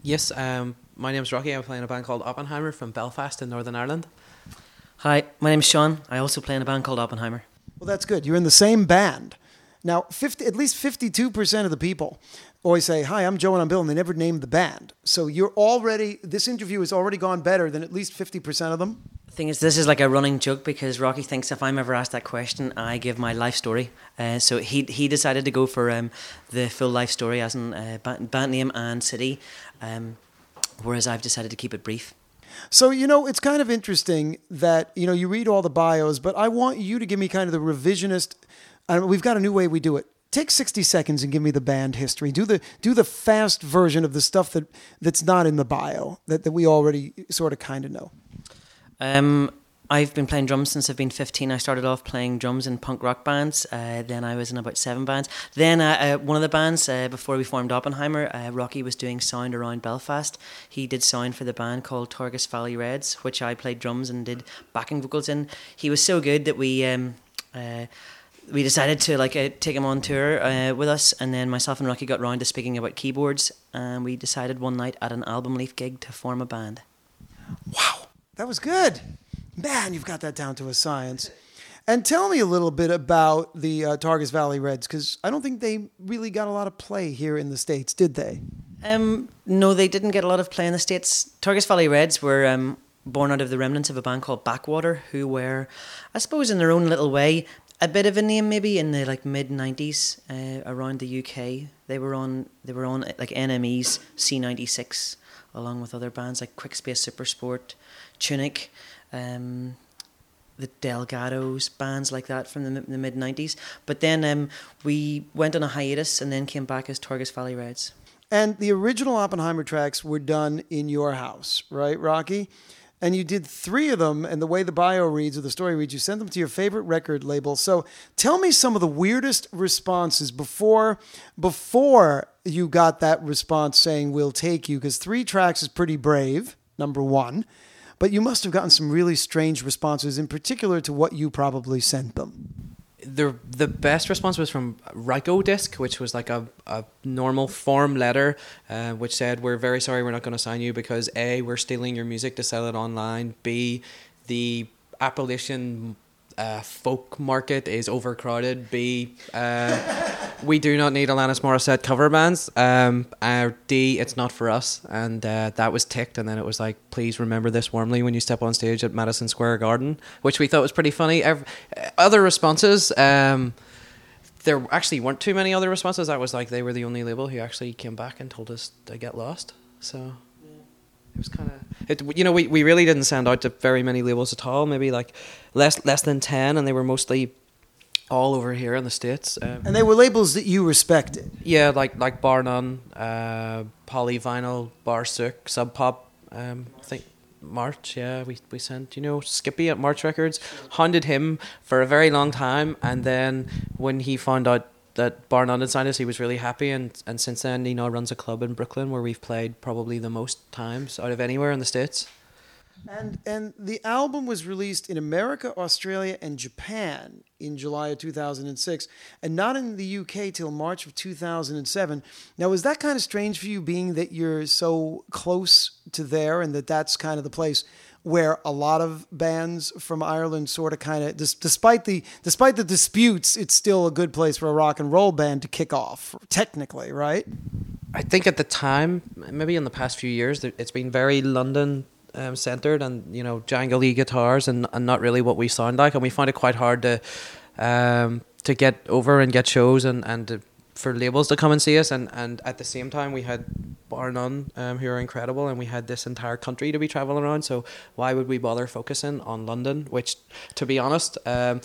Yes, my name's Rocky. I'm playing a band called Oppenheimer from Belfast in Northern Ireland. Hi, my name's Sean. I also play in a band called Oppenheimer. Well, that's good. You're in the same band. Now, at least 52% of the people always say, "Hi, I'm Joe and I'm Bill," and they never name the band. So this interview has already gone better than at least 50% of them. The thing is, this is like a running joke because Rocky thinks if I'm ever asked that question, I give my life story. So he decided to go for the full life story, as in band name and city, whereas I've decided to keep it brief. So, it's kind of interesting that, you read all the bios, but I want you to give me kind of the revisionist. We've got a new way we do it. Take 60 seconds and give me the band history. Do the fast version of the stuff that's not in the bio that we already sort of kind of know. I've been playing drums since I've been 15. I started off playing drums in punk rock bands. Then I was in about 7 bands. Then one of the bands, before we formed Oppenheimer, Rocky was doing sound around Belfast. He did sound for the band called Torgus Valley Reds, which I played drums and did backing vocals in. He was so good that we decided to take him on tour with us, and then myself and Rocky got round to speaking about keyboards, and we decided one night at an Album Leaf gig to form a band. Wow, that was good. Man, you've got that down to a science. And tell me a little bit about the Torgus Valley Reds, because I don't think they really got a lot of play here in the States, did they? No, they didn't get a lot of play in the States. Torgus Valley Reds were born out of the remnants of a band called Backwater, who were, I suppose in their own little way, a bit of a name maybe in the mid-90s around the UK. They were on NME's C96, along with other bands like Quickspace Supersport, Tunic, the Delgados, bands like that from the mid-90s. But then we went on a hiatus and then came back as Torgus Valley Reds. And the original Oppenheimer tracks were done in your house, right, Rocky? And you did 3 of them, and the way the bio reads or the story reads, you sent them to your favorite record label. So tell me some of the weirdest responses before you got that response saying, "We'll take you," because 3 tracks is pretty brave, number one. But you must have gotten some really strange responses, in particular to what you probably sent them. The best response was from Ryko Disc, which was like a normal form letter, which said, "We're very sorry, we're not going to sign you because A, we're stealing your music to sell it online. B, the Appalachian folk market is overcrowded. B, we do not need Alanis Morissette cover bands. D, it's not for us." And that was ticked. And then it was like, "Please remember this warmly when you step on stage at Madison Square Garden," which we thought was pretty funny. Other responses, there actually weren't too many other responses. That was like they were the only label who actually came back and told us to get lost. So it was kind of we really didn't send out to very many labels at all. Maybe like less than 10, and they were mostly all over here in the States. And they were labels that you respected. Yeah, like Bar None, Polyvinyl, Bar Sook, Sub Pop. I think March. Yeah, we sent Skippy at March Records. Hounded him for a very long time, and then when he found out that Bar None had signed us, he was really happy, and since then he now runs a club in Brooklyn where we've played probably the most times out of anywhere in the States. And the album was released in America, Australia, and Japan in July of 2006, and not in the UK till March of 2007. Now, was that kind of strange for you, being that you're so close to there, and that's kind of the place where a lot of bands from Ireland sort of kind of, despite the disputes, it's still a good place for a rock and roll band to kick off, technically, right? I think at the time, maybe in the past few years, it's been very London centered, and jangly guitars and not really what we sound like, and we find it quite hard to get over and get shows and for labels to come and see us, and at the same time we had Bar None, who are incredible, and we had this entire country to be traveling around. So why would we bother focusing on London, which, to be honest,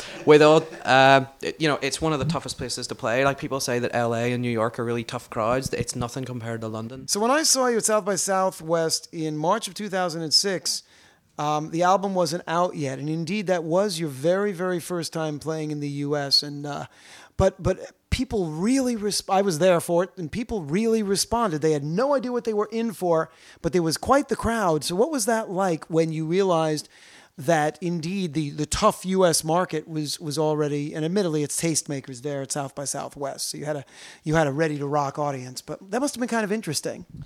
it's one of the toughest places to play. Like, people say that LA and New York are really tough crowds. It's nothing compared to London. So when I saw you at South by Southwest in March of 2006, the album wasn't out yet, and indeed that was your very, very first time playing in the U.S. And but people really I was there for it, and people really responded. They had no idea what they were in for, but there was quite the crowd. So what was that like when you realized that indeed the tough U.S. market was already, and admittedly it's tastemakers there at South by Southwest, so you had a ready to rock audience, but that must have been kind of interesting.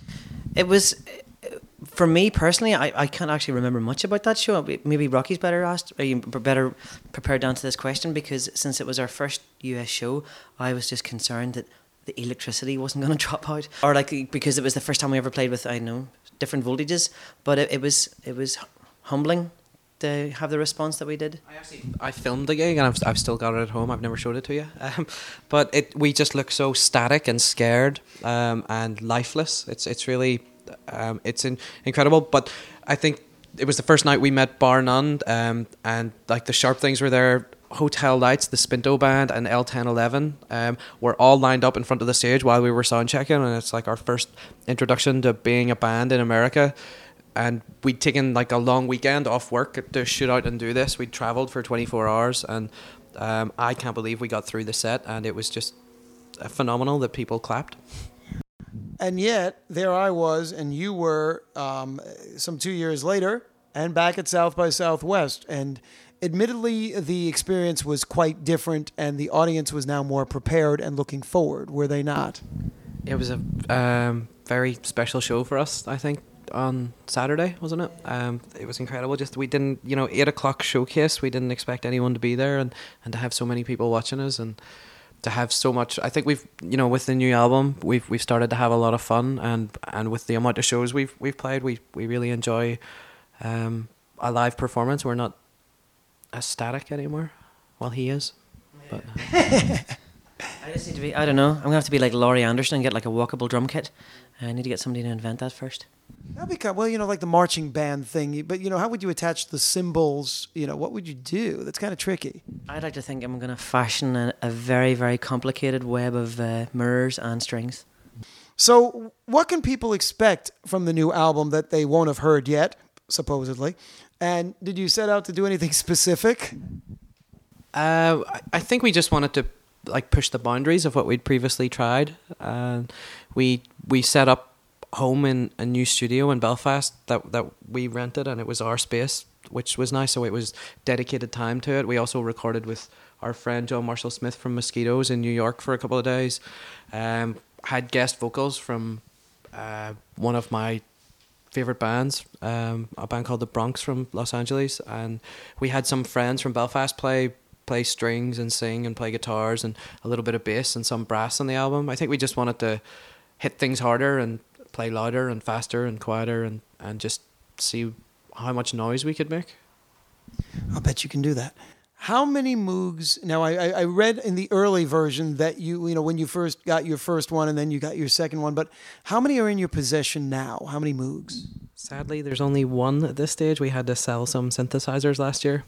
It was, for me personally, I can't actually remember much about that show. Maybe Rocky's better prepared to answer this question, because since it was our first US show, I was just concerned that the electricity wasn't going to drop out, or like, because it was the first time we ever played with, I don't know, different voltages. But it was humbling to have the response that we did. I filmed the gig, and I've still got it at home. I've never showed it to you, but we just look so static and scared, and lifeless. It's really incredible. But I think it was the first night we met bar none, and like the Sharp Things were there. Hotel Lights, the Spinto Band, and L1011 were all lined up in front of the stage while we were sound checking, and it's like our first introduction to being a band in America. And we'd taken like a long weekend off work to shoot out and do this. We'd travelled for 24 hours, and I can't believe we got through the set, and it was just phenomenal that people clapped. And yet, there I was, and you were some 2 years later, and back at South by Southwest. And admittedly, the experience was quite different, and the audience was now more prepared and looking forward, were they not? It was a very special show for us, I think, on Saturday, wasn't it? It was incredible. Just we didn't, 8 o'clock showcase, we didn't expect anyone to be there, and to have so many people watching us, and to have so much. I think we've, with the new album, we've started to have a lot of fun, and with the amount of shows we've played, we really enjoy a live performance. We're not as static anymore. Well, he is, but. I just need to be, I don't know, I'm going to have to be like Laurie Anderson and get like a walkable drum kit. I need to get somebody to invent that first. That'd be kind of, well, like the marching band thing, but, how would you attach the cymbals? What would you do? That's kind of tricky. I'd like to think I'm going to fashion a very, very complicated web of mirrors and strings. So what can people expect from the new album that they won't have heard yet, supposedly? And did you set out to do anything specific? I think we just wanted to push the boundaries of what we'd previously tried. We set up home in a new studio in Belfast that we rented, and it was our space, which was nice. So it was dedicated time to it. We also recorded with our friend John Marshall Smith from Mosquitoes in New York for a couple of days. Had guest vocals from one of my favorite bands, a band called the Bronx from Los Angeles, and we had some friends from Belfast play strings and sing and play guitars and a little bit of bass and some brass on the album. I think we just wanted to hit things harder and play louder and faster and quieter and just see how much noise we could make. I'll bet you can do that. How many Moogs? Now, I read in the early version that you when you first got your first one and then you got your second one, but how many are in your possession now? How many Moogs? Sadly, there's only one at this stage. We had to sell some synthesizers last year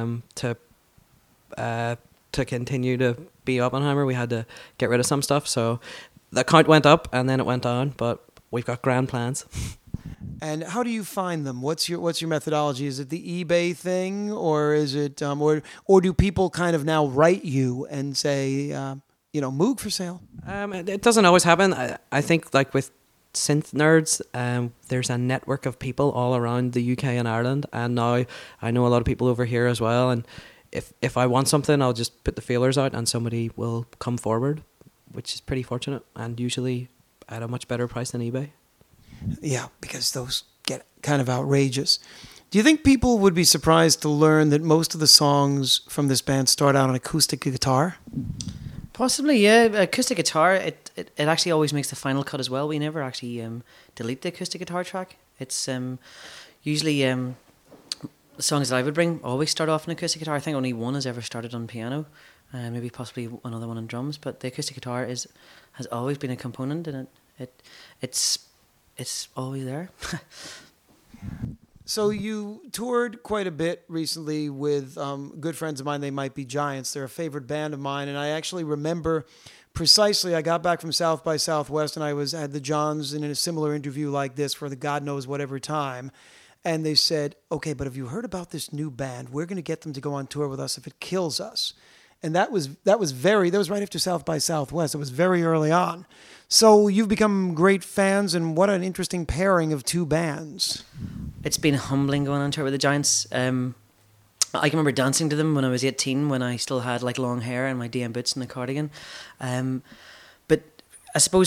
to continue to be Oppenheimer. We had to get rid of some stuff, so the count went up and then it went down, but we've got grand plans. And how do you find them? What's your methodology? Is it the eBay thing, or is it or do people kind of now write you and say Moog for sale? It doesn't always happen. I think like with synth nerds, there's a network of people all around the UK and Ireland, and now I know a lot of people over here as well, and if I want something, I'll just put the feelers out and somebody will come forward, which is pretty fortunate, and usually at a much better price than eBay. Yeah, because those get kind of outrageous. Do you think people would be surprised to learn that most of the songs from this band start out on acoustic guitar? Possibly, yeah. Acoustic guitar, it actually always makes the final cut as well. We never actually delete the acoustic guitar track. It's usually... the songs that I would bring always start off on acoustic guitar. I think only one has ever started on piano, maybe possibly another one on drums. But the acoustic guitar has always been a component, and it's always there. So you toured quite a bit recently with good friends of mine. They Might Be Giants. They're a favorite band of mine, and I actually remember precisely. I got back from South by Southwest, and I had the Johns in a similar interview like this for the God knows whatever time. And they said, okay, but have you heard about this new band? We're going to get them to go on tour with us if it kills us. And that was right after South by Southwest. It was very early on. So you've become great fans, and what an interesting pairing of two bands. It's been humbling going on tour with the Giants. I can remember dancing to them when I was 18, when I still had like long hair and my DM boots and a cardigan. But I suppose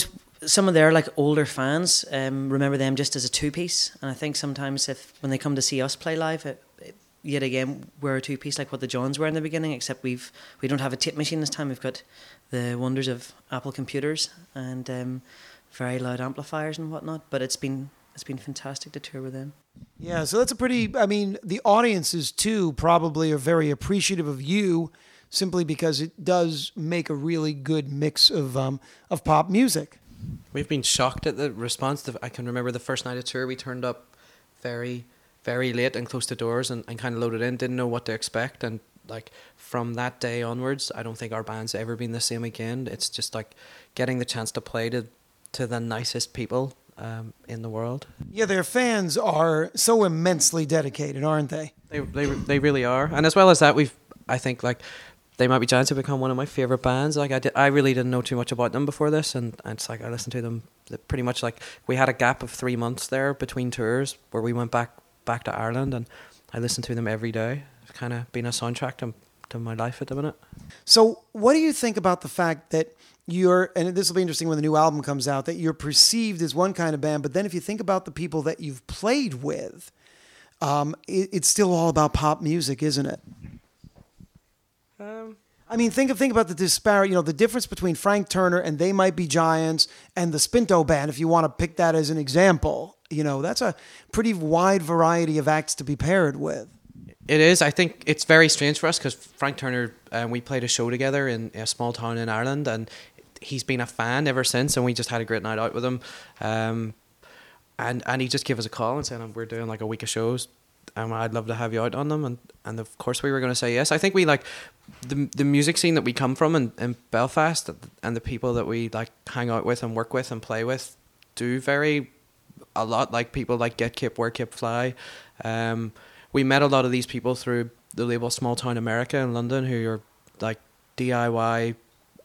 some of their like older fans remember them just as a two-piece, and I think sometimes when they come to see us play live, yet again we're a two-piece like what the Johns were in the beginning, except we don't have a tape machine this time. We've got the wonders of Apple computers and very loud amplifiers and whatnot. But it's been fantastic to tour with them. Yeah, so that's the audiences too probably are very appreciative of you, simply because it does make a really good mix of pop music. We've been shocked at the response. I can remember the first night of tour, we turned up very, very late and close to doors and kind of loaded in, didn't know what to expect. And like from that day onwards, I don't think our band's ever been the same again. It's just like getting the chance to play to the nicest people in the world. Yeah, their fans are so immensely dedicated, aren't they? They really are. And as well as that, I think like They Might Be Giants have become one of my favorite bands. Like I really didn't know too much about them before this, and it's like I listened to them pretty much. Like we had a gap of 3 months there between tours where we went back to Ireland, and I listened to them every day. It's kind of been a soundtrack to my life at the minute. So what do you think about the fact that and this will be interesting when the new album comes out, that you're perceived as one kind of band, but then if you think about the people that you've played with, it's still all about pop music, isn't it? I mean, think about the disparity, the difference between Frank Turner and They Might Be Giants and the Spinto Band, if you want to pick that as an example. That's a pretty wide variety of acts to be paired with. It is. I think it's very strange for us because Frank Turner, we played a show together in a small town in Ireland, and he's been a fan ever since, and we just had a great night out with him. And he just gave us a call and said, we're doing like a week of shows, and I'd love to have you out on them. And of course we were going to say yes. I think we like the music scene that we come from in Belfast, and the people that we like hang out with and work with and play with do vary a lot, like people like Get Kip, Where Kip Fly. We met a lot of these people through the label Small Town America in London, who are like DIY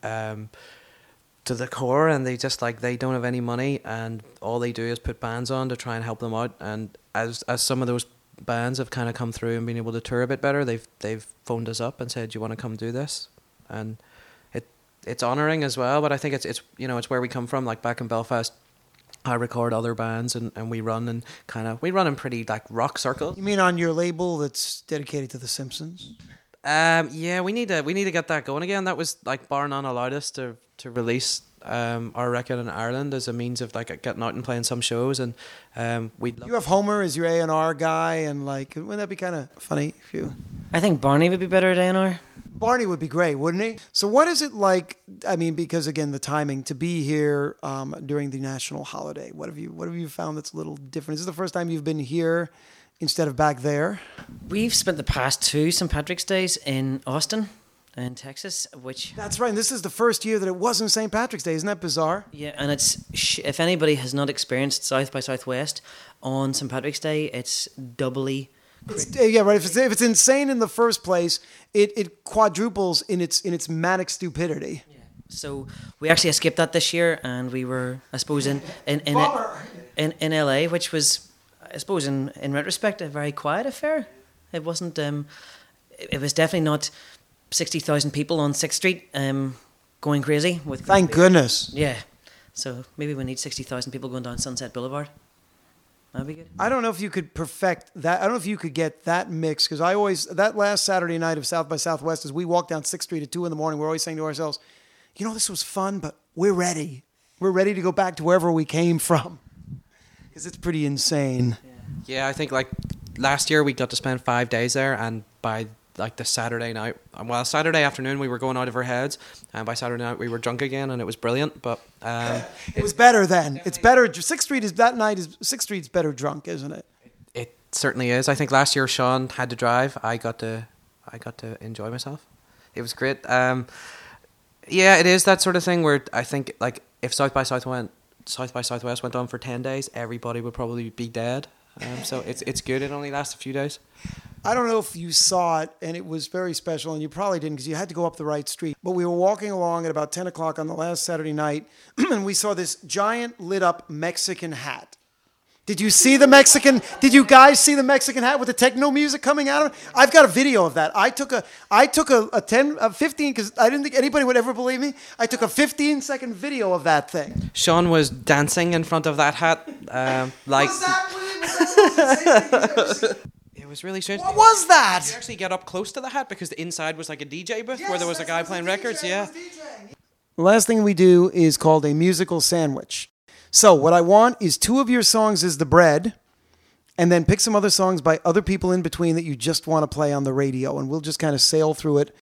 to the core, and they just like, they don't have any money, and all they do is put bands on to try and help them out. And as some of those bands have kind of come through and been able to tour a bit better, they've phoned us up and said, "Do you want to come do this?" And it's honouring as well. But I think it's it's where we come from. Like back in Belfast, I record other bands and we run in pretty like rock circles. You mean on your label that's dedicated to The Simpsons? Yeah, we need to get that going again. That was like bar none allowed us to release our record in Ireland as a means of like getting out and playing some shows, and you have Homer as your A&R guy, and like, wouldn't that be kind of funny if you? I think Barney would be better at A&R. Barney would be great, wouldn't he? So what is it like, I mean, because again, the timing, to be here during the national holiday, what have you found that's a little different? Is this the first time you've been here instead of back there? We've spent the past 2 St. Patrick's Days in Austin, in Texas, which... That's right, and this is the first year that it wasn't St. Patrick's Day. Isn't that bizarre? Yeah, and it's... if anybody has not experienced South by Southwest on St. Patrick's Day, it's doubly... Yeah, right. If it's insane in the first place, it quadruples in its manic stupidity. Yeah. So we actually escaped that this year, and we were, I suppose, in LA, which was, I suppose, in retrospect, a very quiet affair. It wasn't. It was definitely not 60,000 people on 6th Street going crazy with. Thank goodness. Yeah. So maybe we need 60,000 people going down Sunset Boulevard. That'd be good. I don't know if you could perfect that. I don't know if you could get that mix, because that last Saturday night of South by Southwest, as we walked down 6th Street at 2 a.m, we're always saying to ourselves, this was fun, but we're ready. We're ready to go back to wherever we came from, because it's pretty insane. Yeah, I think like last year we got to spend 5 days there, and by like the Saturday night, Saturday afternoon we were going out of our heads, and by Saturday night we were drunk again, and it was brilliant. But it was better then. It's better. 6th Street is that night. 6th Street's better drunk, isn't it? It certainly is. I think last year Sean had to drive. I got to enjoy myself. It was great. Yeah, it is that sort of thing where I think like if South by Southwest went on for 10 days, everybody would probably be dead. So it's good. It only lasts a few days. I don't know if you saw it, and it was very special, and you probably didn't because you had to go up the right street. But we were walking along at about 10 o'clock on the last Saturday night, and we saw this giant lit-up Mexican hat. Did you see the Mexican? Did you guys see the Mexican hat with the techno music coming out of it? I've got a video of that. I took a 15 because I didn't think anybody would ever believe me. I took a 15-second video of that thing. Sean was dancing in front of that hat, like. Was that It was really strange. What was that? You actually get up close to the hat because the inside was like a DJ booth where there was a guy playing records. Yeah. The last thing we do is called a musical sandwich. So what I want is 2 of your songs as the bread, and then pick some other songs by other people in between that you just want to play on the radio, and we'll just kind of sail through it